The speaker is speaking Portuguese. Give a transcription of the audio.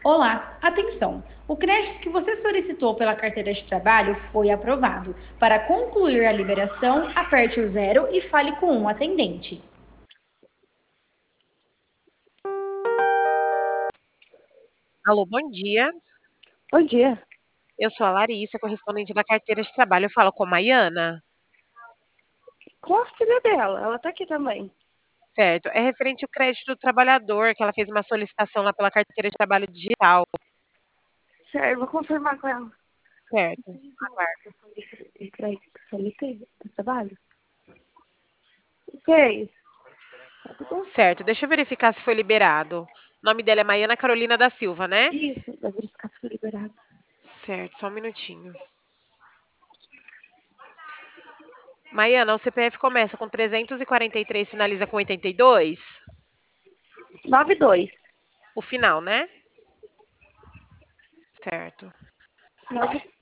Olá, atenção! O crédito que você solicitou pela carteira de trabalho foi aprovado. Para concluir a liberação, aperte o zero e fale com um atendente. Alô, bom dia. Bom dia. Eu sou a Larissa, correspondente da carteira de trabalho. Eu falo com a Maiana. Qual a filha dela? Ela tá aqui também. Certo. É referente ao crédito do trabalhador, que ela fez uma solicitação lá pela carteira de trabalho digital. Certo, vou confirmar com ela. Certo. Aguardo. Solicitei do trabalho? Fez. Tá tudo bom? Certo. Deixa eu verificar se foi liberado. O nome dela é Maiana Carolina da Silva, né? Isso, vai verificar se foi liberado. Certo, só um minutinho. Maiana, o CPF começa com 343, finaliza com 82? 92. O final, né? Certo.